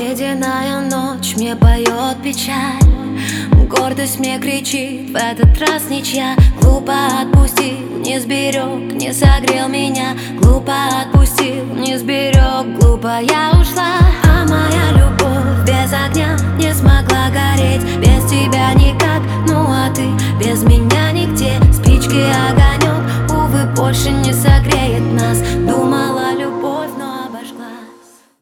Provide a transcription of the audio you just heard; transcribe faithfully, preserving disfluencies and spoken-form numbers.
Ледяная ночь мне поет печаль, гордость мне кричит, в этот раз ничья. Глупо отпустил, не сберег, не согрел меня. Глупо отпустил, не сберег, глупо я ушла. А моя любовь без огня не смогла гореть. Без тебя никак, ну а ты без меня нигде. Спички огонек, увы, больше не согреет нас. Думала,